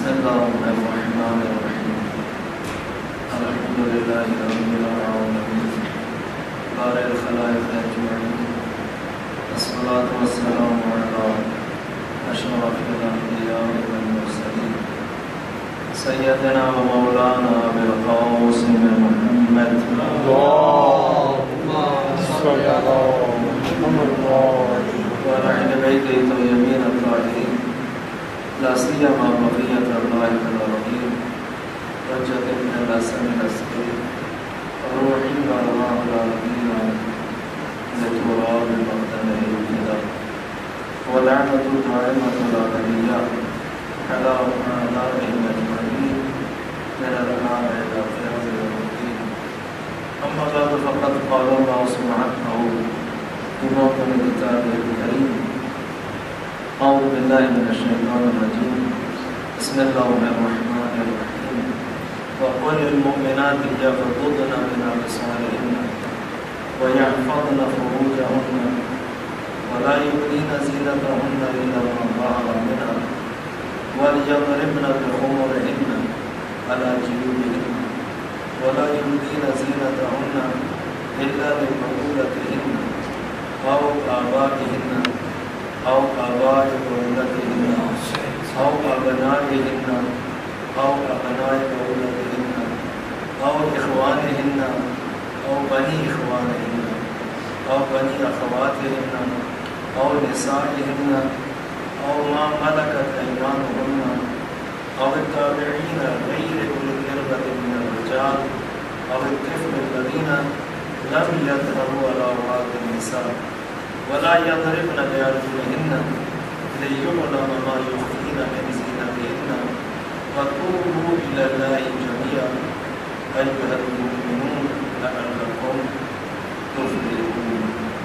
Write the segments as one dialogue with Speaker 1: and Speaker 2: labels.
Speaker 1: بسم اللہ الرحمن الرحیم الحمد للہ رب العالمین بارئ الخلائق اجمعین الصلاۃ والسلام علی اشرف الانبیاء والمرسلین سیدنا و مولانا بالقاسم محمد
Speaker 2: اللهم صل على محمد
Speaker 1: وعلى اہل بیت الطیبین الطاہرین لا سیما بقیۃ اللہ العظیم حجۃ من الحسن العسکری روحی وارواح العالمین لتراب مقدمہ الفدا ولعنۃ دائمۃ الابدیہ علی اعدائهم اجمعین من الان الی قیام یوم الدین. اما بعد فقد قال اللہ سبحانہ في موطن كتابه الكريم أعوذ بالله من الشيطان الرجيم بسم الله الرحمن الرحيم وقل للمؤمنات يغضضن من أبصارهن ويحفظن فروجهن ولا يبدين زينتهن إلا ما ظهر منها وليضربن بخمرهن على جيوبهن ولا يبدين زينتهن إلا لبعولتهن أو آبائهن أو آباء بعولتهن أو أبنائهن أو أبناء بعولتهن أو إخوانهن أو بني إخوانهن أو بني أخواتهن أو نسائهن أو ما ملكت أيمانهن أو التابعين غير أولي الإربة من الرجال أو الطفل الذين لم يظهروا على عورات النساء ولا يضربن بأرجلهن ليعلم ما يخفين من زينتهن وتوبوا إلى الله جميعا أيها المؤمنون لعلكم تفلحون.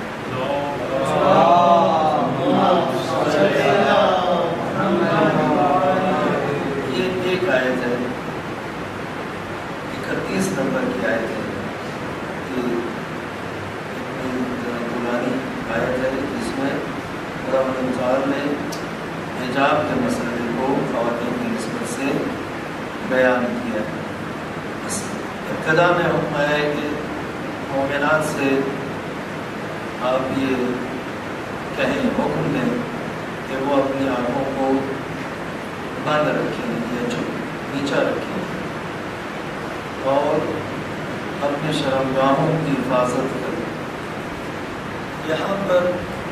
Speaker 1: یہ ایک آیت ہے، 31 نمبر کی آیت ہے. پرانی آیت ہے جس میں خدا نے حجاب کے مسئلے کو خواتین کی نسبت سے بیان کیا ہے. ابتدا میں حکم ہے کہ مومنات سے آپ یہ کہیں، حکم دیں کہ وہ اپنی آنکھوں کو بند رکھیں یا نیچا رکھیں اور اپنے شرمگاہوں کی حفاظت کریں. یہاں پر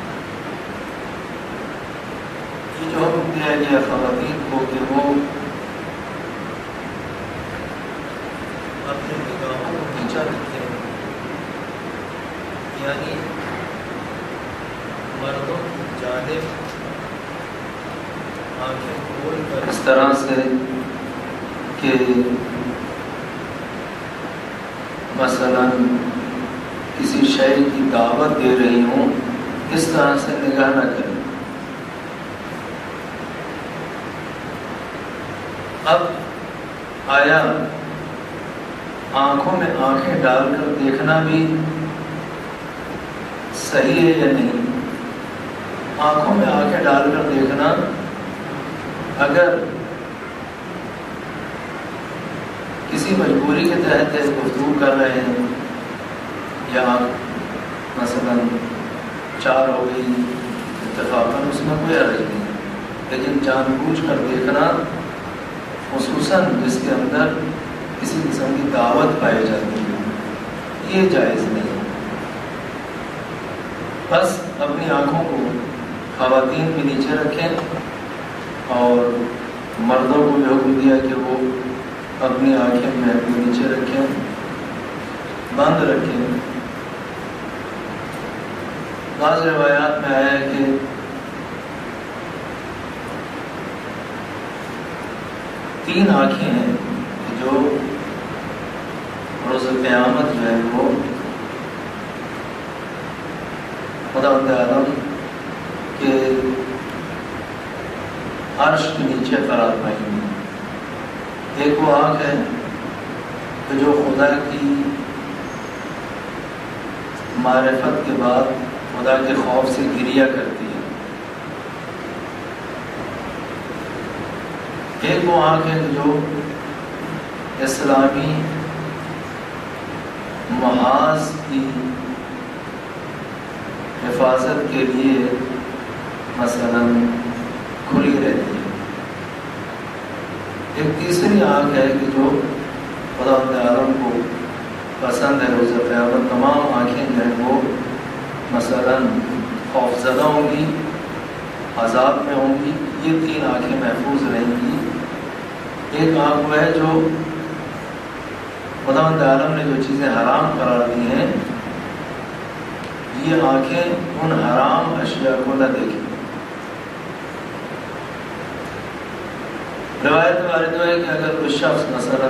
Speaker 1: یہ جو حکم دیا گیا خواتین کو کہ وہ اپنے نگاہوں کو نیچا رکھیں، یعنی مردوں کی جانب آنکھیں کھول کر اس طرح سے کہ مثلاً کسی شے کی دعوت دے رہی ہوں اس طرح سے نگاہ نہ کریں. اب آیا آنکھوں میں آنکھیں ڈال کر دیکھنا بھی صحیح ہے یا نہیں؟ آنکھوں میں آنکھیں ڈال کر دیکھنا اگر کسی مجبوری کے تحت گفتگو کر رہے ہیں یا مثلا 4 ہو گئی اتفاقاً، اس میں کوئی حرج نہیں، لیکن جان بوجھ کر دیکھنا خصوصاً جس کے اندر کسی قسم کی دعوت پائی جاتی ہے یہ جائز نہیں. بس اپنی آنکھوں کو خواتین بھی نیچے رکھیں اور مردوں کو بھی حکم دیا کہ وہ اپنی آنکھیں میں اپنے نیچے رکھیں، بند رکھیں. بعض روایات میں آیا ہے کہ تین آنکھیں ہیں جو روز قیامت جو ہے وہ خداوند عالم کے عرش کے نیچے قرار پائیں گی. ایک وہ آنکھ ہے کہ جو خدا کی معرفت کے بعد خدا کے خوف سے گریہ کرتی ہے. ایک ایک وہ آنکھ ہے جو اسلامی محاذ کی حفاظت کے لیے مثلا کھلی رہتی ہے. ایک تیسری آنکھ ہے کہ جو خدا عالم کو پسند ہے روز قیامت تمام آنکھیں جو ہیں وہ مثلا خوفزدہ ہوں گی، عذاب میں ہوں گی. یہ تین آنکھیں محفوظ رہیں گی. ایک آنکھ وہ ہے جو خدا عالم نے جو چیزیں حرام قرار دی ہیں یہ آنکھیں ان حرام اشیاء کو نہ دیکھیں. روایت وارد ہے کہ اگر کوئی شخص مثلا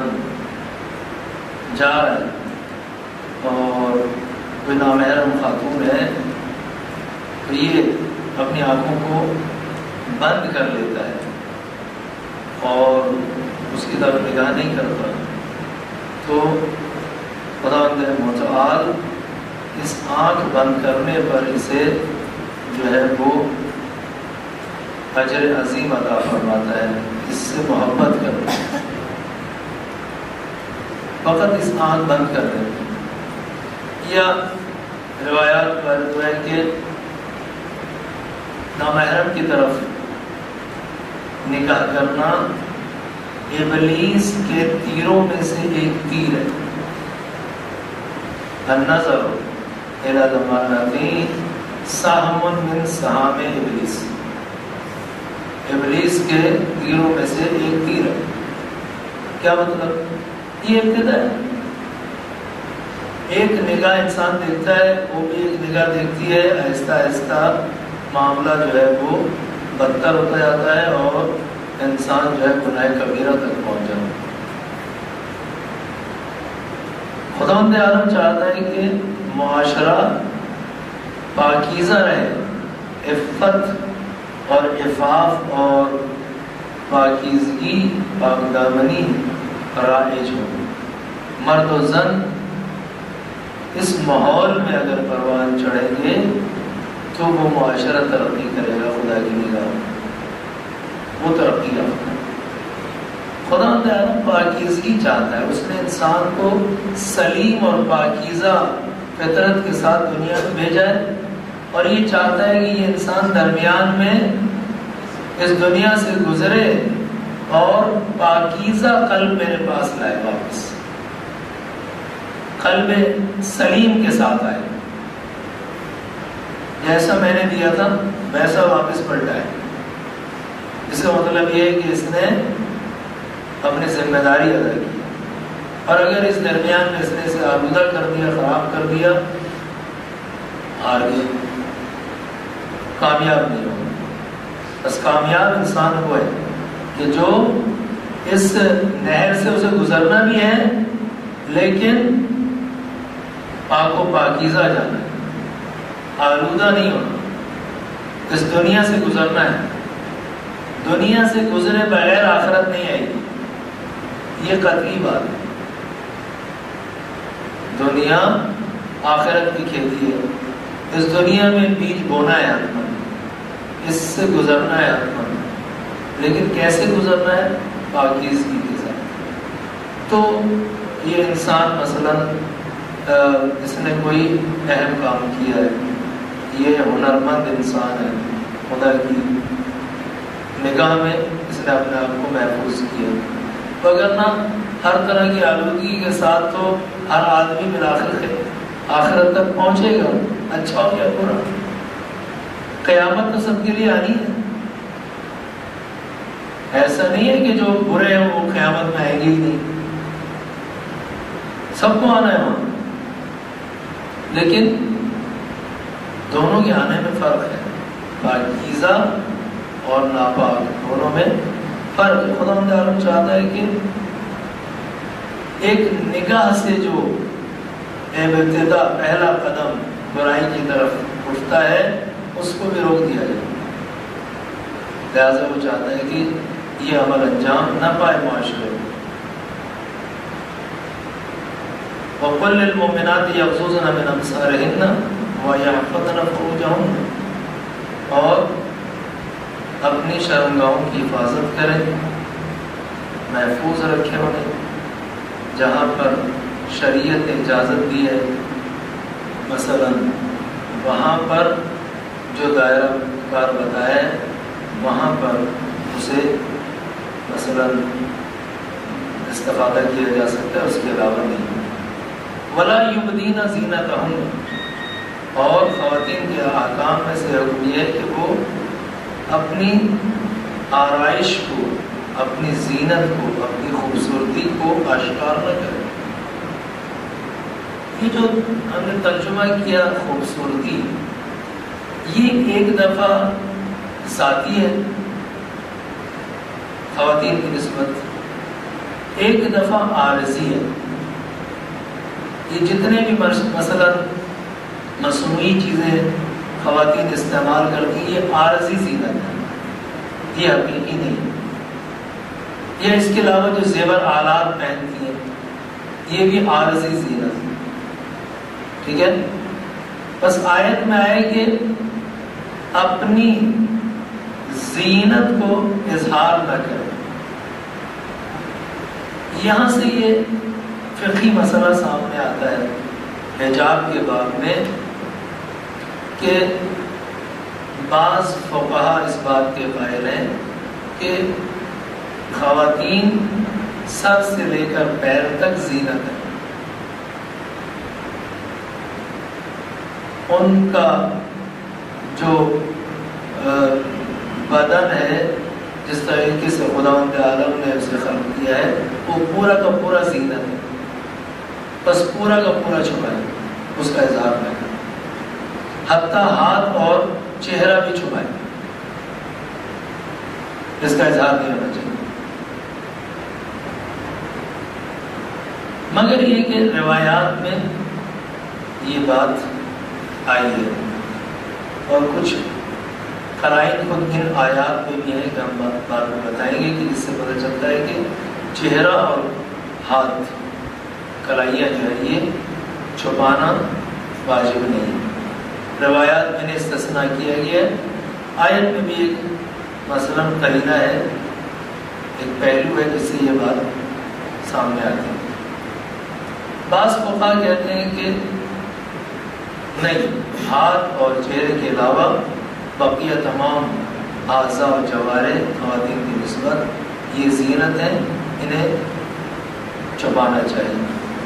Speaker 1: جا رہا ہے اور کوئی نامحرم خاتون ہے تو یہ اپنی آنکھوں کو بند کر لیتا ہے اور اس کی طرف نگاہ نہیں کرتا تو خدا متعال اس آنکھ بند کرنے پر اسے جو ہے وہ اجر عظیم عطا فرماتا ہے. اس سے محبت کرتا ہے، فقط اس آنکھ بند کر دیتے ہیں. یا روایات پر جو ہے کہ نامحرم کی طرف نکاح کرنا ابلیس کے تیروں میں سے ایک تیر ہے. النظر الى المرأة سهم من سهام ابلیس، ابلیس کے تیروں میں سے ایک تیر ہے. کیا مطلب؟ یہ ابتدا ہے. ایک نگاہ انسان دیکھتا ہے، وہ بھی ایک نگاہ دیکھتی ہے، آہستہ آہستہ معاملہ جو ہے وہ بدتر ہوتا جاتا ہے اور انسان جو ہے گناہ کبیرہ تک پہنچ جاتا ہے. خداوند عالم چاہتا ہے کہ معاشرہ پاکیزہ رہے، عفت اور عفاف اور پاکیزگی پاکدامنی رائج ہو. مرد و زن اس ماحول میں اگر پروان چڑھیں گے تو وہ معاشرہ ترقی کرے گا. خدا کی نگاہ وہ ترقی یافتہ. خدا تعالیٰ پاکیزگی چاہتا ہے. اس نے انسان کو سلیم اور پاکیزہ فطرت کے ساتھ دنیا میں بھیجا ہے اور یہ چاہتا ہے کہ یہ انسان درمیان میں اس دنیا سے گزرے اور پاکیزہ قلب میرے پاس لائے، واپس قلب سلیم کے ساتھ آئے. جیسا میں نے دیا تھا ویسا واپس پلٹائے. اس کا مطلب یہ ہے کہ اس نے اپنی ذمہ داری ادا کی اور اگر اس درمیان میں اس نے اسے آلودہ کر دیا، خراب کر دیا، آگے کامیاب نہیں ہوگا. بس کامیاب انسان وہ ہے کہ جو اس نہر سے اسے گزرنا بھی ہے لیکن پاک و پاکیزہ جانا ہے، آلودہ نہیں ہونا. اس دنیا سے گزرنا ہے. دنیا سے گزرے بغیر آخرت نہیں آئے گی، یہ قطعی بات ہے. دنیا آخرت کی کھیتی ہے. اس دنیا میں بیج بونا ہے آدمی، اس سے گزرنا ہے آدمی. لیکن کیسے گزرنا ہے؟ پاکیزگی کے ساتھ. تو یہ انسان مثلا اس نے کوئی اہم کام کیا ہے، یہ ہنرمند انسان ہے، خدا کی نگاہ میں اس نے اپنے آپ کو محفوظ کیا. وگرنہ ہر طرح کی آلودگی کے ساتھ تو ہر آدمی بالآخر آخرت تک پہنچے گا، اچھا ہو یا برا. قیامت تو سب کے لیے آنی ہے. ایسا نہیں ہے کہ جو برے ہیں وہ قیامت میں آئیں گے ہی نہیں، سب کو آنا ہے وہاں. لیکن دونوں کے آنے میں فرق ہے. پاکیزہ اور ناپاک دونوں میں فرق ہے. خدا عالم چاہتا ہے کہ ایک نگاہ سے جو ابتدا پہلا قدم برائی کی طرف اٹھتا ہے اس کو بھی روک دیا جائے. لہٰذا وہ چاہتا ہے کہ یہ عمل انجام نہ پائے معاشرے میں. وَقُلْ لِلْمُؤْمِنَاتِ يَغْضُضْنَ مِنْ أَبْصَارِهِنَّ وَيَحْفَظْنَ فُرُوجَهُنَّ، اور اپنی شرمگاہوں کی حفاظت کریں محفوظ رکھے انہیں، جہاں پر شریعت نے اجازت دی ہے مثلا وہاں پر جو دائرہ کار بتایا ہے وہاں پر اسے مثلا استفادہ کیا جا سکتا ہے، اس کے علاوہ نہیں۔ وَلَا يُبْدِينَ زِينَتَهُنَّ، اور خواتین کے احکام میں سے حکم یہ ہے کہ وہ اپنی آرائش کو، اپنی زینت کو، اپنی خوبصورتی کو اشکار نہ کریں۔ یہ جو ہم نے ترجمہ کیا خوبصورتی، یہ ایک دفعہ ذاتی ہے خواتین کی نسبت، ایک دفعہ عارضی ہے۔ یہ جتنے بھی مثلا مصنوعی چیزیں خواتین استعمال کرتی ہیں یہ عارضی زینت ہے، یہ حقیقی نہیں ہے۔ یا اس کے علاوہ جو زیور آلات پہنتی ہیں یہ بھی عارضی زینت ہے، ٹھیک ہے۔ بس آیت میں آئے کہ اپنی زینت کو اظہار نہ کرے۔ یہاں سے یہ فقہی مسئلہ سامنے آتا ہے حجاب کے باب میں کہ بعض فقہا اس بات کے قائل ہیں کہ خواتین سر سے لے کر پیر تک زینت ہے، ان کا جو بدن ہے جس طریقے سے خداوند عالم نے اسے خلق کیا ہے وہ پورا کا پورا زینت ہے، بس پورا کا پورا چھپائے، اس کا اظہار نہ کرے، حتیٰ ہاتھ اور چہرہ بھی چھپائے، اس کا اظہار نہیں ہونا چاہیے۔ مگر یہ کہ روایات میں یہ بات آئی ہے اور کچھ قرائن خود ان آیات میں بھی ہے کہ ہم بعد میں بتائیں گے کہ اس سے پتہ چلتا ہے کہ چہرہ اور ہاتھ کلائیاں جو ہے یہ چھپانا واجب نہیں ہے، روایات میں نے استثناء کیا گیا ہے۔ آیت میں بھی ایک مثلا قرینہ ہے، ایک پہلو ہے جس سے یہ بات سامنے آتی ہے۔ بعض فقہا کہتے ہیں کہ نہیں، ہاتھ اور چہرے کے علاوہ بقیہ تمام اعضاء اور جوارح خواتین کی نسبت یہ زینت ہیں، انہیں چھپانا چاہیے۔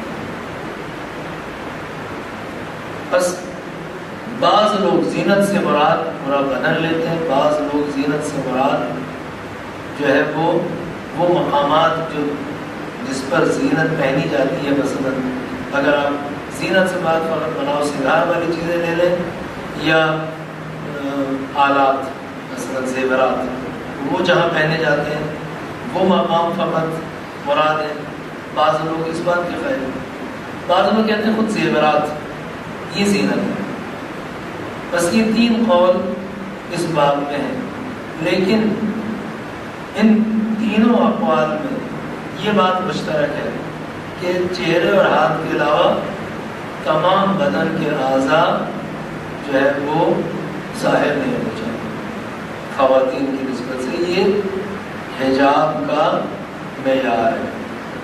Speaker 1: بس بعض لوگ زینت سے مراد پورا بدن لیتے ہیں، بعض لوگ زینت سے مراد جو ہے وہ مقامات جو جس پر زینت پہنی جاتی ہے، مثلا اگر آپ زینت سے بات فقط بناؤ سنگار والی چیزیں لے لیں یا آلات مثلا زیورات، وہ جہاں پہنے جاتے ہیں وہ مقام فقط مراد ہے۔ بعض لوگ اس بات کے قائل ہیں، بعض لوگ کہتے ہیں خود زیورات یہ زینت ہے۔ بس یہ تین قول اس باب میں ہیں، لیکن ان تینوں اقوال میں یہ بات مشترک ہے کہ چہرے اور ہاتھ کے علاوہ تمام بدن کے اعضاء جو ہے وہ ظاہر نہیں ہونے چاہیے خواتین کی نسبت سے، یہ حجاب کا معیار ہے۔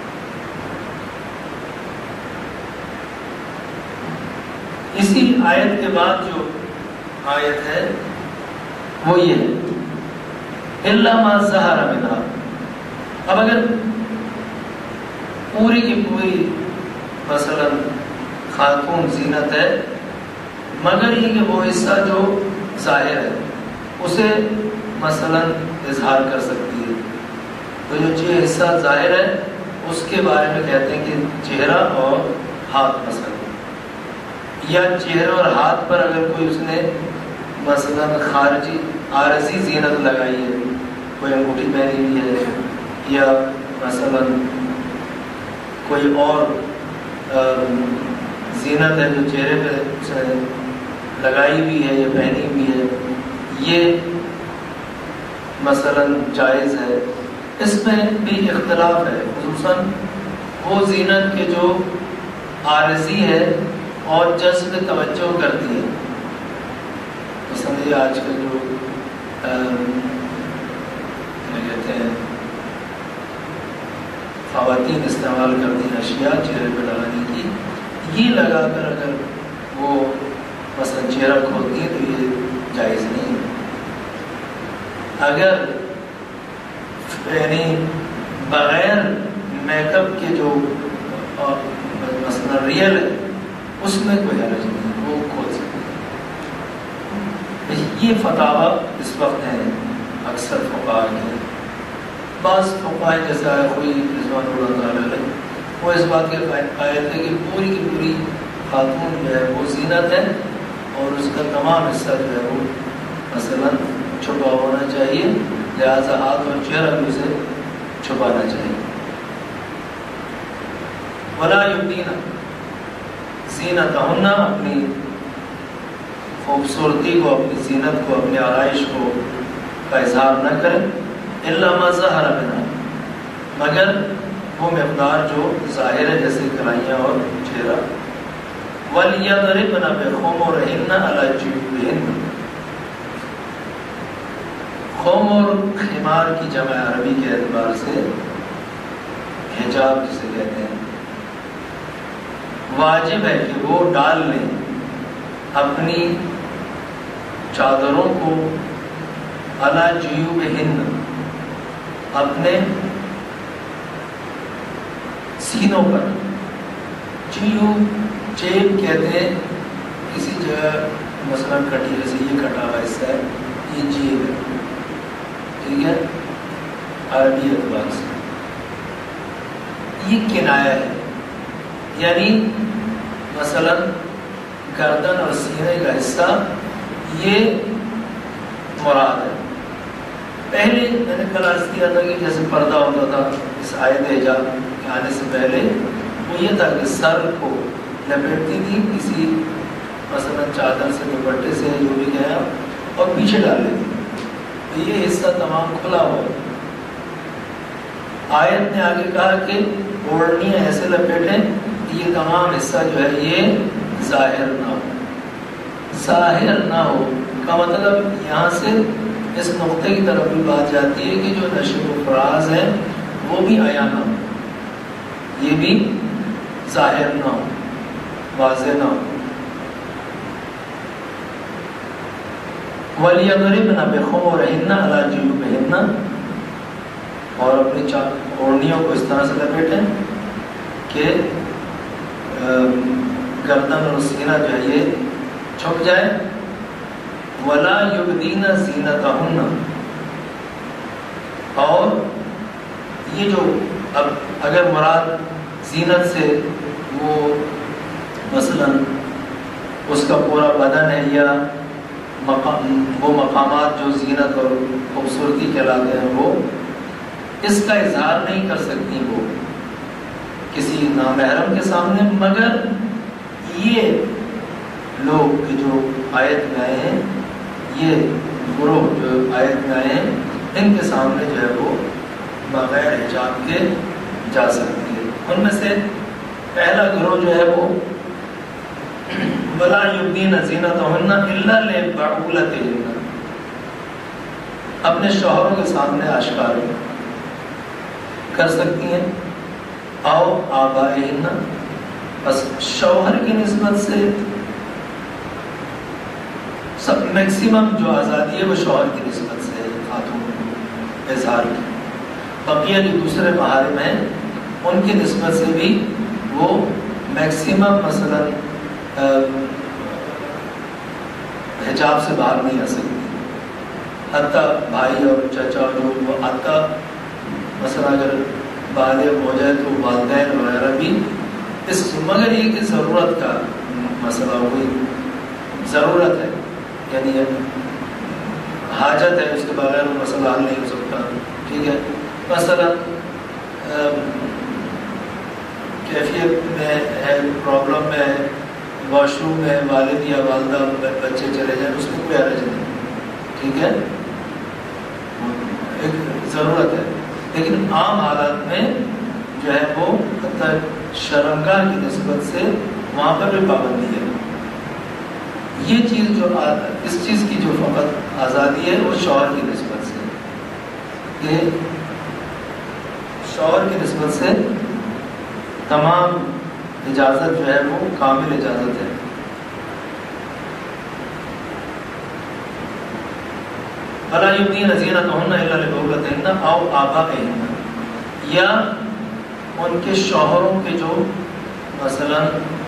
Speaker 1: اسی آیت کے بعد جو آیت ہے وہ یہ ہے الا ما ظہر منہا۔ اب اگر پوری کی پوری مثلا خاتون زینت ہے مگر یہ کہ وہ حصہ جو ظاہر ہے اسے مثلا اظہار کر سکتی ہے، تو جو حصہ ظاہر ہے اس کے بارے میں کہتے ہیں کہ چہرہ اور ہاتھ مثلا، یا چہرے اور ہاتھ پر اگر کوئی اس نے مثلا خارجی عارضی زینت لگائی ہے، کوئی انگوٹھی پہنی ہوئی ہے یا مثلا کوئی اور زینت ہے جو چہرے پہ لگائی ہوئی ہے یا پہنی ہوئی ہے، یہ مثلا جائز ہے۔ اس میں بھی اختلاف ہے، خصوصاً وہ زینت کے جو عارضی ہے اور جذب توجہ کرتی ہے، مثلا یہ آج کل جو کیا کہتے ہیں خواتین استعمال کرتی ہیں اشیاء چہرے پہ لگانے کی، یہ لگا کر اگر وہ مثلا چہرہ کھولتی ہیں تو یہ جائز نہیں ہے۔ اگر یعنی بغیر میک اپ کے جو مثلا ریئل ہے اس میں کوئی حرج نہیں ہے، وہ کھول سکتے ہیں۔ یہ فتاویٰ اس وقت ہیں اکثر فقہاء کے۔ بعض فقہاء جیسا کوئی رضوان اللہ تعالیٰ علیہ وہ اس بات کے قائل ہے کہ پوری کی پوری خاتون جو ہے وہ زینت ہے اور اس کا تمام حصہ جو ہے وہ مثلا چھپا ہونا چاہیے، لہٰذا ہاتھ اور چہرہ بھی اسے چھپانا چاہیے۔ ولا یبدین زینتہن، اپنی خوبصورتی کو، اپنی زینت کو، اپنی آرائش کو کا اظہار نہ کریں، الا ما ظہر منہا، مگر وہ مقدار جو ظاہر ہے جیسے کلائیاں اور چہرہ۔ وَلْيَضْرِبْنَ بِخُمُرِهِنَّ عَلَى جُيُوبِهِنَّ، خم اور خمار کی جمع عربی کے اعتبار سے حجاب جسے کہتے ہیں، واجب ہے کہ وہ ڈال لیں اپنی چادروں کو علی جیوبہن، اپنے سینوں پر۔ جیوب جیب کہتے ہیں کسی جگہ مثلا کٹی، جیسے یہ کٹا ہوا حصہ ہے یہ جیب ہے، ٹھیک ہے، عربی اعتبار سے یہ کنایا ہے، یعنی مثلا گردن اور سینے کا حصہ یہ مراد ہے۔ پہلے میں نے کل عرض کیا تھا کہ جیسے پردہ ہوتا تھا اس آیت حجاب کے آنے سے پہلے، وہ یہ تھا کہ سر کو لپیٹتی تھی کسی مثلا چادر سے، دوپٹے سے، جو بھی گیا، اور پیچھے ڈال لیتی، تو یہ حصہ تمام کھلا ہوا۔ آیت نے آگے کہا کہ اوڑھنیاں ایسے لپیٹیں کہ یہ تمام حصہ جو ہے یہ ظاہر نہ ہو۔ ظاہر نہ ہو کا مطلب یہاں سے اس نقطے کی طرف بھی بات جاتی ہے کہ جو نشر و فراز ہے وہ بھی عیاں نہ ہو، یہ بھی ظاہر نہ ہو، واضح نہ ہو۔ وَلْيَضْرِبْنَ بِخُمُرِهِنَّ عَلَى جُيُوبِهِنَّ، اور اپنی اوڑھنیوں کو اس طرح سے لپیٹیں کہ گردن اور سینہ جو ہے یہ چھپ جائے۔ وَلَا يُبْدِينَ زِينَتَهُنَّ، اور یہ جو اب اگر مراد زینت سے وہ مثلا اس کا پورا بدن ہے یا وہ مقامات جو زینت اور خوبصورتی کہلاتے ہیں، وہ اس کا اظہار نہیں کر سکتی وہ کسی نامحرم کے سامنے، مگر یہ لوگ جو آیت میں آئے ہیں، یہ گروہ جو آیت میں آئے ہیں، ان کے سامنے جو ہے وہ بغیر حجاب کے جا سکتی ہے۔ ان میں سے پہلا گروہ جو ہے وہ وَلَا يُبْدِينَ زِينَتَهُنَّ إِلَّا لِبُعُولَتِهِنَّ، اپنے شوہروں کے سامنے آشکار کر سکتی ہیں، او آبائہن، بس شوہر کی نسبت سے سب میکسیمم جو آزادی ہے وہ شوہر کی نسبت سے خاتون کو اظہار کی، بقیہ جو دوسرے محارم ہیں ان کی نسبت سے بھی وہ میکسیمم مثلا حجاب سے باہر نہیں آ سکتی، حتیٰ بھائی اور چچا جو وہ حتیٰ مثلا اگر بالغ ہو جائے تو والدین وغیرہ بھی اس، مگر یہ کہ ضرورت کا مسئلہ ہوئی، ضرورت ہے یعنی حاجت ہے، اس کے بغیر وہ مسئلہ حل نہیں ہو سکتا، ٹھیک ہے۔ مثلا کیفیت میں ہے، پرابلم میں ہے، واش روم میں والد یا والدہ بچے چلے جائیں، اس میں کوئی حرج نہیں، ٹھیک ہے، ایک ضرورت ہے، لیکن عام حالات میں جو ہے وہ حتیٰ شرمگاہ کی نسبت سے وہاں پر بھی پابندی ہے۔ یہ چیز جو اس چیز کی جو فقط آزادی ہے وہ شوہر کی نسبت سے، کہ شوہر کی نسبت سے تمام اجازت جو ہے وہ کامل اجازت ہے. فَلَا يُبْدِينَ زِينَتَهُنَّ إِلَّا لِبُعُولَتِهِنَّ أَوْ آبَائِهِنَّ، یا ان کے شوہروں کے جو مثلا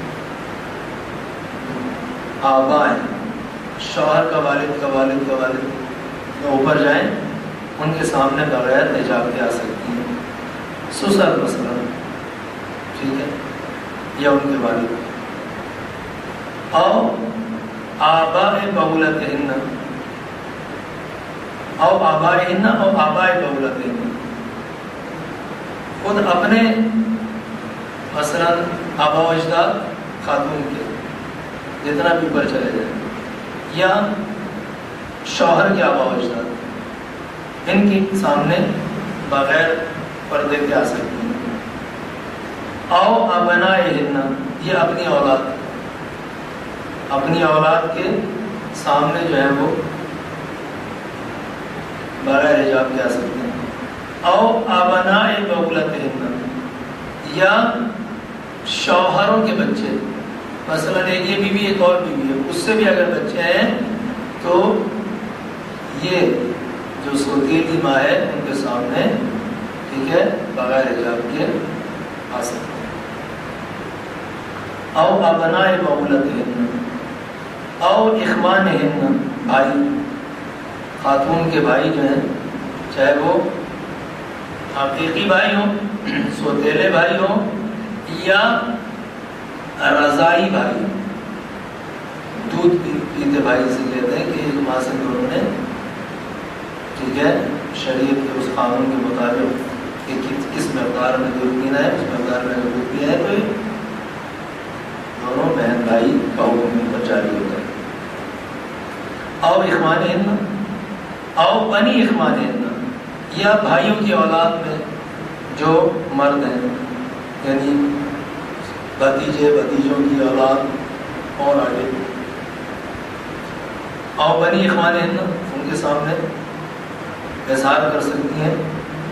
Speaker 1: آبا ہیں، شوہر کا والد اوپر جائیں، ان کے سامنے بغیر حجاب کے آ سکتی ہیں. سسر مثلا، ٹھیک ہے، یا ان کے والد. او آباء بعولتہن، او آبائہن او آباء بعولتہن، خود اپنے مثلا آبا و اجداد خاتون کے جتنا بھی اوپر چلے جائیں، یا شوہر کے آبا و اجداد، ان کے سامنے بغیر پردے کے آ سکتی ہیں. او ابنائہن، یہ اپنی اولاد کے سامنے جو ہے وہ بغیر حجاب کے آ سکتے ہیں. او ابناء بعولتہن، یا شوہروں کے بچے، مثلا ایک یہ بیوی ایک اور بیوی ہے، اس سے بھی اگر بچے ہیں تو یہ جو سوتیلی ماں ہے ان کے سامنے، ٹھیک ہے، بغیر حجاب کے آ سکتے ہیں. او ابناء بعولتہن او اخوانہن، بھائی، خاتون کے بھائی جو ہیں، چاہے وہ حقیقی بھائی ہوں، سوتیلے بھائی ہوں، یا رضائی بھائی، دودھ پیتے بھائی سے کہتے ہیں کہ ایک ماں سے دونوں نے، ٹھیک ہے، شریعت کے اس قانون کے مطابق کہ کس مقدار میں دودھ پینا ہے، اس مقدار میں اگر دودھ پیا ہے تو یہ دونوں بہن بھائی کا حکم پر جاری ہوتا ہے. او اخوانہن او بنی اخوانہن، یا بھائیوں کی اولاد میں جو مرد ہیں، یعنی بھتیجوں کی اولاد اور آگے. او بنی اخوانہن، ان کے سامنے اظہار کر سکتی ہیں.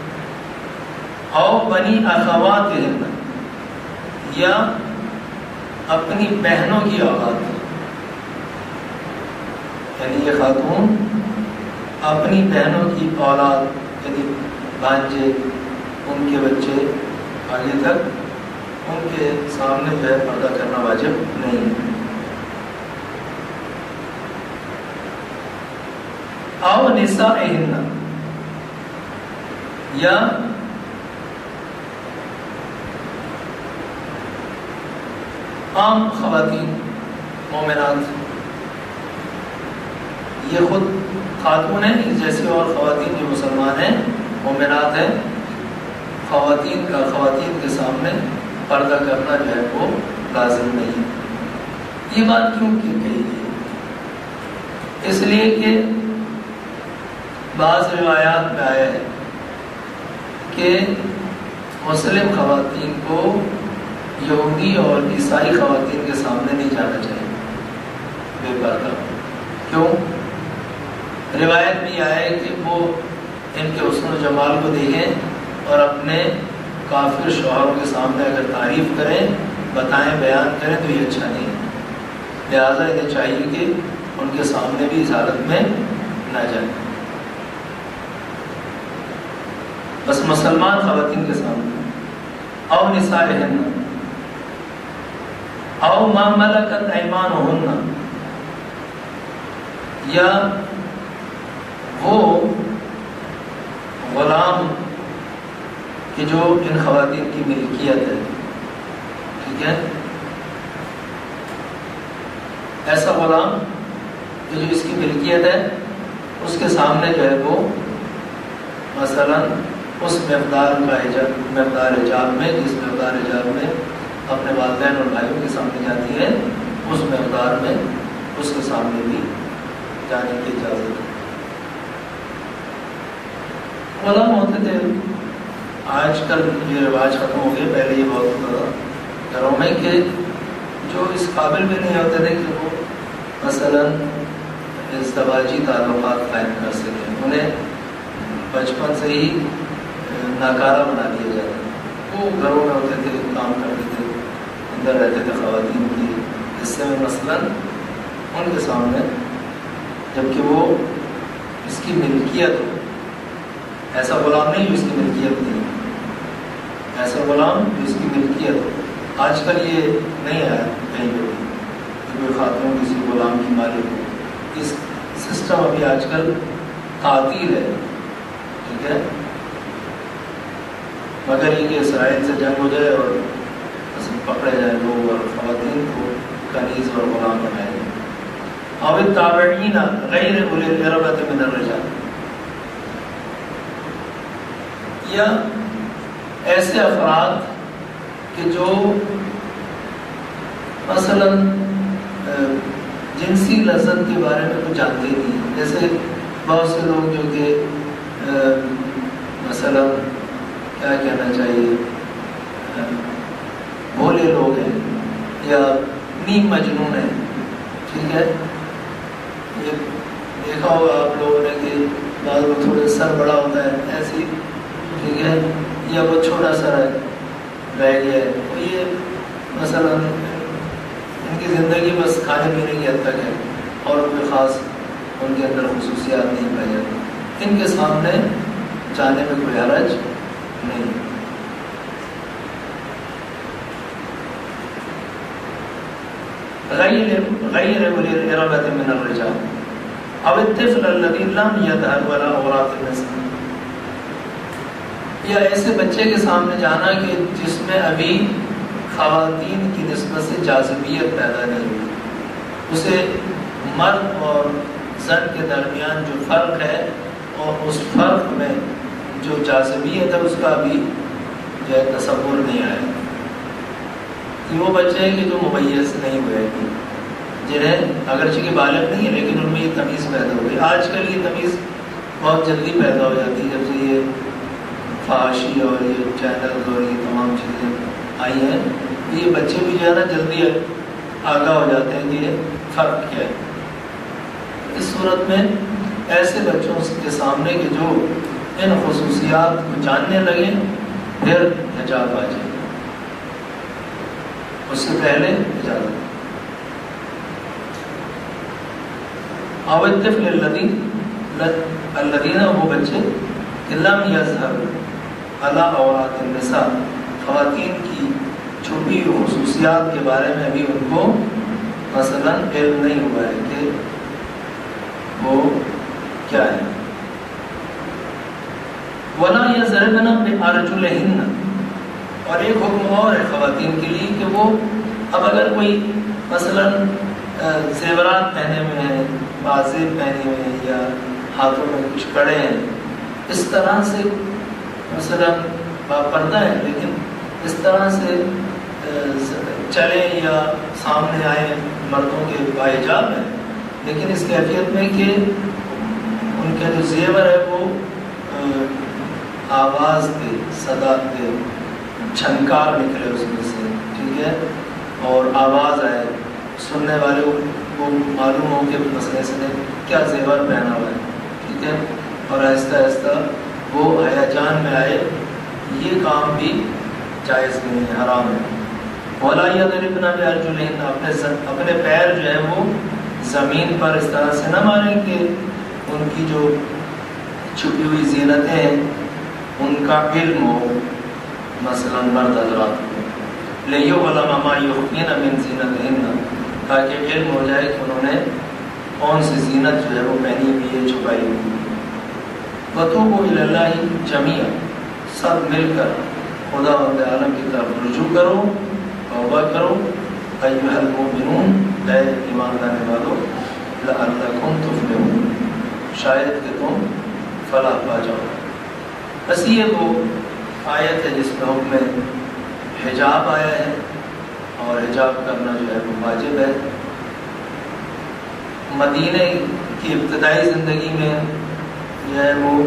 Speaker 1: او بنی اخواتہن، یا اپنی بہنوں کی اولاد، یعنی یہ خاتون اپنی بہنوں کی اولاد، یعنی بھانجے، ان کے بچے آگے تک، ان کے سامنے جو ہے پردہ کرنا واجب نہیں ہے. او نسائہن، یا عام خواتین مومنات، یہ خود خاتون ہیں جیسے اور خواتین جو مسلمان ہیں، مومنات ہیں، خواتین کے سامنے پردہ کرنا جو ہے وہ لازم نہیں ہے. یہ بات کیوں کی کہی گئی؟ اس لیے کہ بعض روایات میں آیا ہے کہ مسلم خواتین کو یہودی اور عیسائی خواتین کے سامنے نہیں جانا چاہیے بے پردہ. کیوں؟ روایت بھی آئے کہ وہ ان کے حسن و جمال کو دیکھیں اور اپنے کافر شوہروں کے سامنے اگر تعریف کریں، بتائیں، بیان کریں تو یہ اچھا نہیں ہے. لہٰذا انہیں چاہیے کہ ان کے سامنے بھی اس حالت میں نہ جائیں. بس مسلمان خواتین کے سامنے. او نسائہن او ما ملکت ایمانہن، یا وہ غلام کہ جو ان خواتین کی ملکیت ہے، ٹھیک ہے، ایسا غلام کہ جو اس کی ملکیت ہے، اس کے سامنے جو ہے وہ مثلا اس مقدار حجاب میں، جس مقدار حجاب میں اپنے والدین اور بھائیوں کے سامنے جاتی ہے، اس مقدار میں اس کے سامنے بھی جانے کی اجازت ہے. غلام ہوتے تھے، آج کل یہ رواج ختم ہو گئے، پہلے یہ بہت ہوتا تھا گھروں میں کہ جو اس قابل بھی نہیں ہوتے تھے کہ وہ مثلا ازدواجی تعلقات قائم کر سکیں، انہیں بچپن سے ہی ناکارہ بنا دیا جاتا وہ گھروں میں ہوتے تھے، کام کرتے تھے، اندر رہتے تھے خواتین کے حصے میں مثلاً ان کے سامنے، جبکہ وہ اس کی ملکیت ہو، ایسا غلام نہیں جو اس کی ملکیت نہیں، ایسا غلام جو اس کی ملکیت ہو۔ آج کل یہ نہیں ہے کہیں پہ بھی کہ کوئی خاتون کسی غلام کی مالک ہو، اس سسٹم ابھی آج کل تعطیل ہے، ٹھیک ہے، مگر یہ کہ اسرائیل سے جنگ ہو جائے اور پکڑے جائے لوگ اور خواتین کو کنیز اور غلام بنائے جائے۔ اور التابعین غیر اولی الاربۃ من الرجال، یا ایسے افراد کہ جو مثلا جنسی لذت کے بارے میں کچھ جانتے نہیں، جیسے بہت سے لوگ جو کہ مثلا کیا کہنا چاہیے بھولے لوگ ہیں یا نیم مجنون ہیں، ٹھیک ہے، یہ دیکھا ہوگا آپ لوگوں نے کہ بعض لوگ تھوڑے سر بڑا ہوتا ہے ایسی، ٹھیک ہے، یا وہ چھوٹا سر ہے رہ گیا ہے، تو یہ مثلا ان کی زندگی بس کھانے پینے کی حد تک ہے اور کوئی خاص ان کے اندر خصوصیات نہیں پائی جاتی، ان کے سامنے جانے میں کوئی حرج نہیں۔ غیر اولی الاربۃ من الرجال او الطفل الذی لم یظہر ولا عورات النساء، یا ایسے بچے کے سامنے جانا کہ جس میں ابھی خواتین کی نسبت سے جاذبیت پیدا نہیں ہوئی، اسے مرد اور زن کے درمیان جو فرق ہے اور اس فرق میں جو جاذبیت ہے اس کا ابھی جو ہے تصور نہیں آیا، کہ وہ بچے ہیں کہ جو ممیز نہیں ہوئے ہیں، جنہیں اگرچہ کہ بالغ نہیں ہے لیکن ان میں یہ تمیز پیدا ہو گئی۔ آج کل یہ تمیز بہت جلدی پیدا ہو جاتی ہے، جب سے یہ فحاشی اور یہ چینلز اور یہ تمام چیزیں آئی ہیں، یہ بچے بھی جو ہے نا جلدی آگاہ ہو جاتے ہیں کہ یہ فرق کیا ہے۔ اس صورت میں ایسے بچوں کے سامنے کہ جو ان خصوصیات کو جاننے لگے پھر حجاب آ جائے، اس سے پہلے اجازت۔ او الطفل الذین، وہ بچے لم یظہر علی عورات النساء، خواتین کی چھپی ہوئی خصوصیات کے بارے میں ابھی ان کو مثلا علم نہیں ہوا ہے کہ وہ کیا ہے۔ ولا یضربن بارجلہن، اور ایک حکم اور ہے خواتین کے لیے کہ وہ اب اگر کوئی مثلا زیورات پہنے ہوئے ہیں، بازیب پہنے ہوئے ہیں یا ہاتھوں میں کچھ کڑے ہیں، اس طرح سے مثلا پردہ ہے لیکن اس طرح سے چلے یا سامنے آئے مردوں کے باحجاب ہیں، لیکن اس کیفیت میں کہ ان کے جو زیور ہے وہ آواز دے، صدا دے، چھنکار نکلے اس میں سے، ٹھیک ہے، اور آواز آئے، سننے والے کو معلوم ہو کہ مثلا اس نے کیا زیور پہنا ہوا ہے، ٹھیک ہے، اور آہستہ آہستہ وہ ہیجان میں آئے، یہ کام بھی جائز نہیں ہے، حرام ہے۔ ولا یضربن بارجلہن، اپنے پیر جو ہے وہ زمین پر اس طرح سے نہ ماریں کہ ان کی جو چھپی ہوئی زینتیں ہیں ان کا علم ہو، مثلا مرد حضرات کو، لیعلم ما یخفین من زینتہن، تاکہ علم ہو جائے کہ انہوں نے کون سی زینت جو ہے وہ پہنی ہوئی ہے، چھپائی ہوئی ہے۔ وتوبوا الی اللہ جمیعا، سب مل کر خدا رب عالم کی طرف رجوع کرو، توبہ کرو، ایھا المؤمنون، اے ایمان لانے والو، لعلکم تفلحون، شاید کہ تم فلاح پا جاؤ۔ بس یہ وہ آیت ہے جس میں حکم حجاب آیا ہے اور حجاب کرنا جو ہے وہ واجب ہے۔ مدینہ کی ابتدائی زندگی میں جو ہے وہ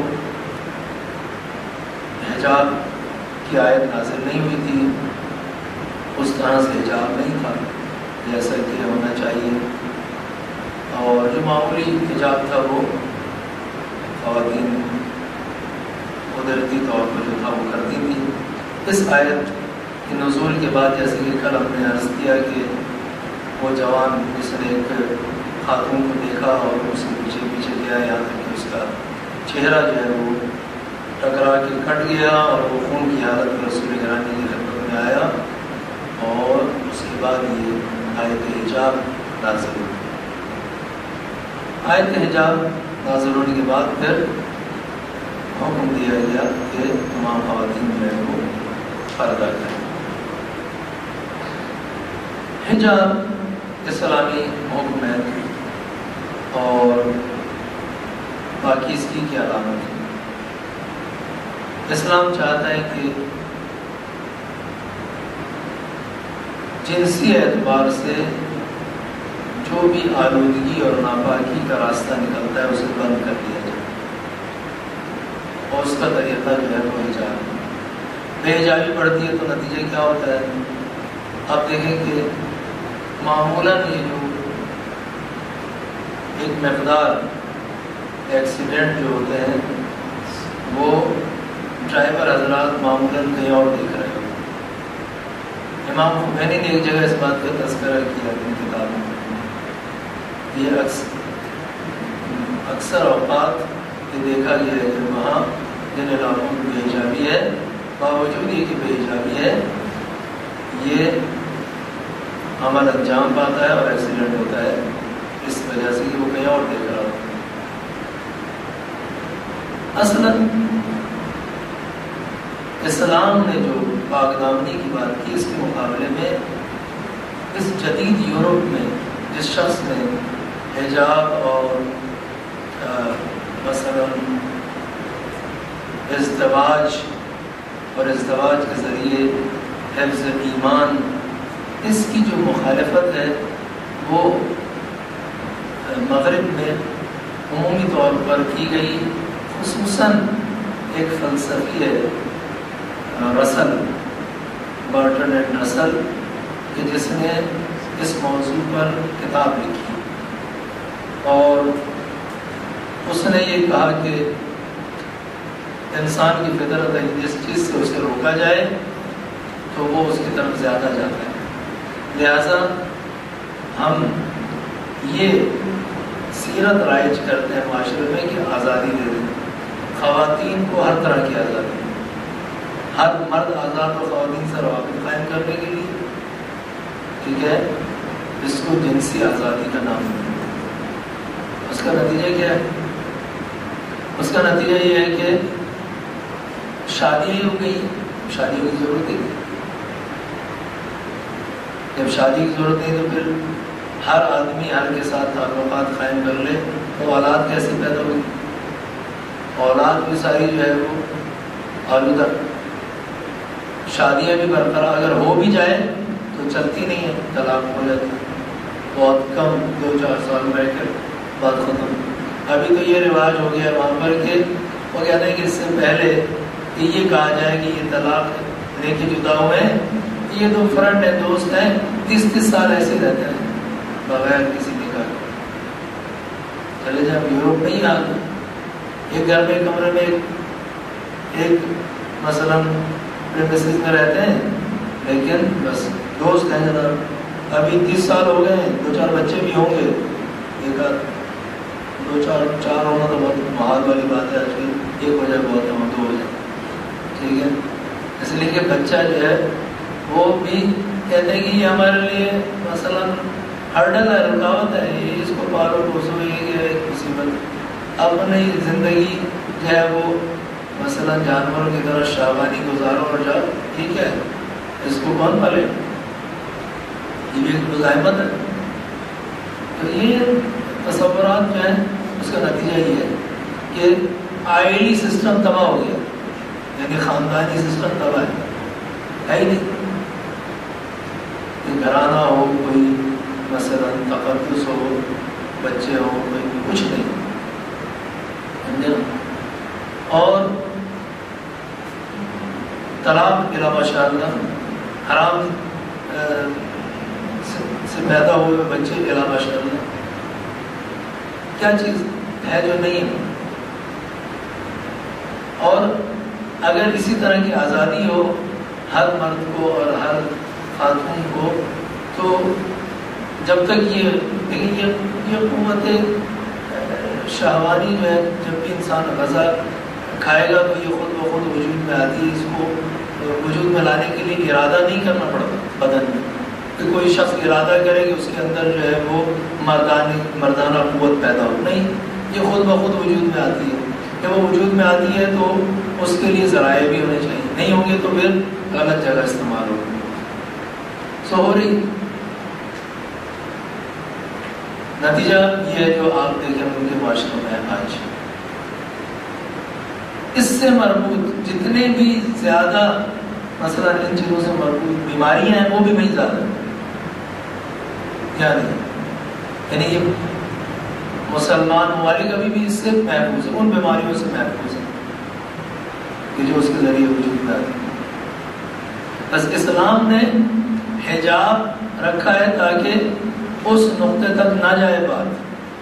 Speaker 1: حجاب کی آیت نازل نہیں ہوئی تھی، اس طرح سے حجاب نہیں تھا جیسا کہ ہونا چاہیے، اور جو معمولی حجاب تھا وہ خواتین قدرتی طور پر جو تھا وہ کرتی تھی، اس آیت کے نزول کے بعد جیسے کہ کل ہم نے عرض کیا کہ وہ جوان جس نے ایک خاتون کو دیکھا اور اس کے پیچھے پیچھے گیا یہاں تک کہ اس کا چہرہ جو ہے وہ ٹکرا کے کٹ گیا اور وہ خون کی حالت میں رسول گرامی کی خدمت میں آیا، اور اس کے بعد یہ آیت حجاب نازل ہوئی۔ آیت حجاب نازل ہونے کے بعد پھر حکم دیا گیا کہ تمام خواتین جو ہے وہ پردہ کریں۔ حجاب اسلامی حکم ہے اور پاکیزگی کی علامت ہے۔ اسلام چاہتا ہے کہ جنسی اعتبار سے جو بھی آلودگی اور ناپاکی کا راستہ نکلتا ہے اسے بند کر دیا جائے، اور اس کا طریقہ جو ہے وہ حجاب ہے۔ بے حجابی بڑھتی ہے تو نتیجہ کیا ہوتا ہے؟ آپ دیکھیں کہ معمولاً یہ جو ایک مقدار ایکسیڈنٹ جو ہوتے ہیں وہ ڈرائیور حضرات معمولاً کہیں اور دیکھ رہے ہوتے ہیں۔ امام خمینی نے ایک جگہ اس بات کا تذکرہ کیا اپنی کتاب میں، یہ اکثر اوقات یہ دیکھا گیا ہے کہ وہاں جن علاقوں میں بے حجابی ہے، باوجود یہ کہ بے حجابی ہے، یہ عمل انجام پاتا ہے اور ایکسیڈنٹ ہوتا ہے اس وجہ سے کہ وہ کہیں اور دیکھ رہا ہوتا ہے۔ اصلاً اسلام نے جو پاک دامنی کی بات کی، اس کے مقابلے میں اس جدید یورپ میں جس شخص نے حجاب اور مثلا ازدواج کے ذریعے حفظ ایمان، اس کی جو مخالفت ہے وہ مغرب میں عمومی طور پر کی گئی، خصوصاً ایک فلسفی ہے رسل، برٹرنڈ رسل، کہ جس نے اس موضوع پر کتاب لکھی، اور اس نے یہ کہا کہ انسان کی فطرت ہے جس چیز سے اسے روکا جائے تو وہ اس کی طرف زیادہ جاتا ہے، لہذا ہم یہ سیرت رائج کرتے ہیں معاشرے میں کہ آزادی دے دیں، خواتین کو ہر طرح کی آزادی، ہر مرد آزاد اور خواتین سے روابط قائم کرنے کے لیے، ٹھیک ہے، اس کو جنسی آزادی کا نام ہے۔ اس کا نتیجہ کیا ہے؟ اس کا نتیجہ یہ ہے کہ شادی ہو گئی، شادیوں کی ضرورت ہے، جب شادی کی ضرورت نہیں تو پھر ہر آدمی ہر کے ساتھ تعلقات قائم کر لے تو اولاد کیسے پیدا ہوگی؟ اولاد بھی ساری جو ہے وہ آلودہ، شادیاں بھی برقرار اگر ہو بھی جائے تو چلتی نہیں ہے، طلاق ہو جاتی ہے، بہت کم 2-4 سال رہ کر بات ختم۔ ابھی تو یہ رواج ہو گیا وہاں پر کہ وہ کہتے ہیں کہ اس سے پہلے کہ یہ کہا جائے کہ یہ طلاق لے کے جدا ہوئے ہیں، یہ دو فرینڈ ہیں، دوست ہیں، 30 سال ایسے رہتے ہیں بغیر کسی نکاح کے۔ چلے جب یورپ میں ہی آ گئے، ایک گھر میں کمرے میں ایک مثلاً پریمیسز میں رہتے ہیں، لیکن بس دوست ہیں جناب، ابھی 30 سال ہو گئے ہیں، 2-4 بچے بھی ہوں گے، ایک آدھ 2-4 ہونا تو بہت محال والی بات ہے، آج کل ایک ہو جائے بہت ہے، 2 ہو جائے، ٹھیک ہے، اس لیے کہ بچہ جو ہے وہ بھی کہتے ہیں کہ یہ ہمارے لیے مثلاً ہرڈل ہے، رکاوٹ ہے، یہ اس کو پالو پوسو، یہ ایک مصیبت، اپنی زندگی جو ہے وہ مثلاً جانوروں کی طرح شاہبانی گزارو اور جاؤ، ٹھیک ہے، اس کو کون پالے؟ یہ بھی ایک مزاحمت ہے۔ تو یہ تصورات جو ہیں اس کا نتیجہ یہ ہے کہ آئلی سسٹم تباہ ہو گیا، یعنی خاندانی سسٹم تباہ ہے ہی نہیں، گھرانہ ہو، کوئی مثلاً تقدس ہو، بچے ہو، کوئی کچھ نہیں، اور طلاق بلا ماشاء اللہ، حرام سے پیدا ہوئے بچے بلا ماشاء اللہ، کیا چیز ہے جو نہیں ہے؟ اور اگر اسی طرح کی آزادی ہو ہر مرد کو اور ہر خاتون کو. تو جب تک یہ قوت شہوانی جو ہے، جب بھی انسان غذا کھائے گا تو یہ خود بخود وجود میں آتی ہے. اس کو وجود میں لانے کے لیے ارادہ نہیں کرنا پڑتا بدن میں، کہ کوئی شخص ارادہ کرے کہ اس کے اندر جو ہے وہ مردانہ قوت پیدا ہو. نہیں، یہ خود بخود وجود میں آتی ہے. جب وہ وجود میں آتی ہے تو اس کے لیے ذرائع بھی ہونے چاہیے. نہیں ہوں گے تو پھر غلط جگہ استعمال ہوگی. سو ہو رہی نتیجہ یہ ہے جو آپ دیکھیں ان کے معاشرے میں آج. اس سے مربوط جتنے بھی زیادہ مثلا ان چیزوں سے مربوط بیماریاں ہیں وہ بھی نہیں زیادہ، یعنی یہ مسلمان ممالک ابھی بھی اس سے محفوظ ہے، ان بیماریوں سے محفوظ ہے کہ جو اس کے ذریعے وجود میں آتی ہے. بس اسلام نے حجاب رکھا ہے تاکہ اس نقطے تک نہ جائے بات.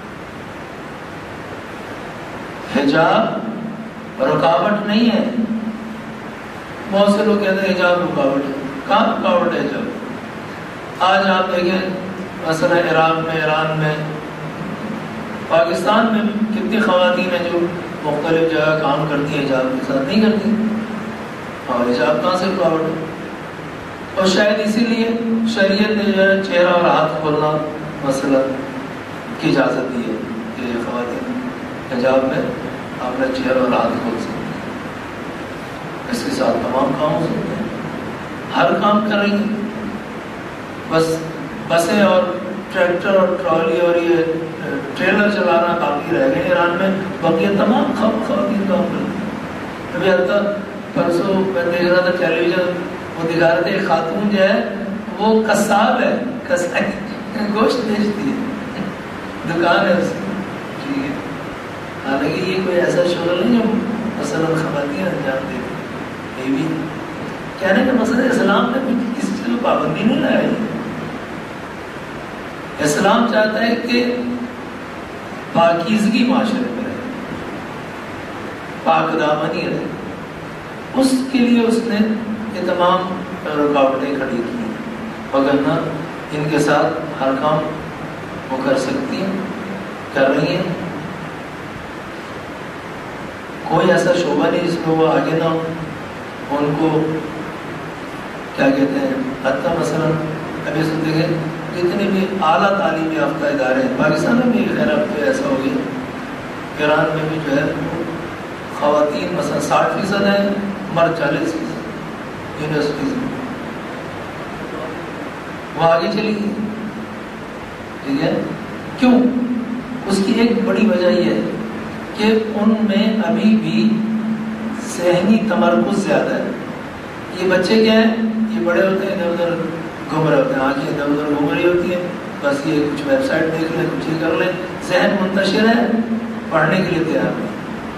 Speaker 1: حجاب رکاوٹ نہیں ہے. بہت سے لوگ کہتے ہیں حجاب رکاوٹ ہے. کہاں رکاوٹ ہے حجاب؟ آج آپ دیکھیں مثلا عراق میں، ایران میں، پاکستان میں کتنی خواتین ہیں جو مختلف جگہ کام کرتی ہیں حجاب کے ساتھ، نہیں کرتی. اور حجاب کہاں سے رکاوٹ ہے؟ اور شاید اسی لیے شریعت نے جو ہے چہرہ اور ہاتھ کھولنا مثلا کی اجازت دی ہے کہ خواتین حجاب میں اپنا چہرہ اور ہاتھ کھول سکتے ہیں. اس کے ساتھ تمام کام ہو سکتے ہیں. ہر کام کر رہی ہیں. بس بسیں اور ٹریکٹر اور ٹرالی اور یہ ٹریلر چلانا باقی رہ گئے ایران میں، باقی تمام خواتین کام کرتی ہیں. ابھی حتیٰ پرسوں میں دیکھ رہا تھا ٹیلی ویژن، وہ دکھا رہے تھے خاتون جو ہے وہ قصاب ہے، کسائی گوشت بیچتی ہے، دکان ہے اس کی. حالانکہ یہ کوئی ایسا شغل نہیں جو مثلا خواتین انجام دیتی. یہ بھی کہنے کا مسئلہ اسلام نے کسی چیز کو پابندی نہیں لگائی. اسلام چاہتا ہے کہ پاکیزگی معاشرے میں رہے، پاک دامنی رہے. اس کے لیے اس نے یہ تمام رکاوٹیں کھڑی کی ہیں، وگرنہ ان کے ساتھ ہر کام وہ کر سکتی ہیں، کر رہی ہیں. کوئی ایسا شعبہ نہیں جس میں وہ آگے نہ ہو. ان کو کیا کہتے ہیں، حتیٰ مثلا ابھی سنتے گئے جتنے بھی اعلیٰ تعلیم یافتہ ادارے ہیں پاکستان میں بھی، خیر اب تو ایسا ہو گیا، ایران میں بھی جو ہے خواتین مثلا 60% ہیں، مرد 40% یونیورسٹیز میں. وہ آگے چلی گئی. ٹھیک ہے، کیوں؟ اس کی ایک بڑی وجہ یہ ہے کہ ان میں ابھی بھی ذہنی تمرکز زیادہ ہے. یہ بچے کیا ہیں، یہ بڑے ہوتے ہیں ادھر ادھر گھوم رہے ہوتے ہیں، آنکھیں ادھر ادھر گھوم رہی ہوتی ہیں، بس یہ کچھ ویب سائٹ دیکھ لیں، کچھ یہ کر لیں. ذہن منتشر ہے، پڑھنے کے لیے تیار نہیں.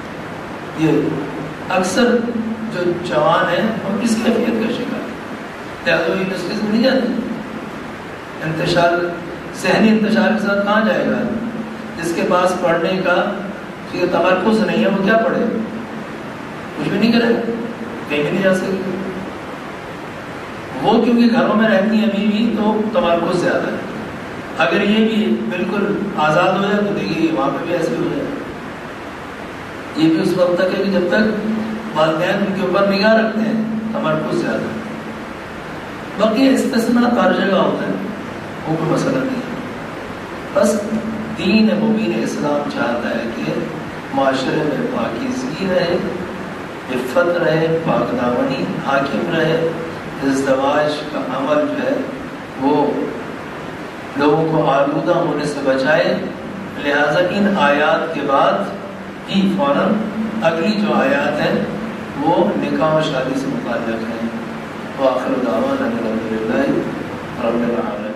Speaker 1: یہ اکثر جو جوان ہیں وہ کس کیفیت کا شکار ہے، لہٰذا یونیورسٹیز میں نہیں جاتے. انتشار، ذہنی انتشار کے ساتھ کہاں جائے گا؟ جس کے پاس پڑھنے کا تمرکز نہیں ہے وہ کیا پڑھے؟ کچھ بھی نہیں کرے، کہیں بھی نہیں جا سکے. وہ کیونکہ گھروں میں رہتی ہیں ابھی بھی تو تمرکز زیادہ ہے. اگر یہ بھی بالکل آزاد ہو جائے تو دیکھیے وہاں پہ بھی ایسے ہو جائے. یہ بھی اس وقت تک ہے کہ جب تک والدین ان کے اوپر نگاہ رکھتے ہیں، تمرکز زیادہ ہے. باقی استثناء ہر جگہ ہوتا ہے، وہ کوئی مسئلہ نہیں ہے. بس دین مبین اسلام چاہتا ہے کہ معاشرے میں پاکیزگی رہے، عفت رہے، پاک دامنی حاکم رہے. ازدواج کا عمل جو ہے وہ لوگوں کو آلودہ ہونے سے بچائے. لہذا ان آیات کے بعد ہی فوراً اگلی جو آیات ہیں وہ نکاح و شادی سے متعلق ہیں. وآخر دعوانا الحمدللہ رب العالمین.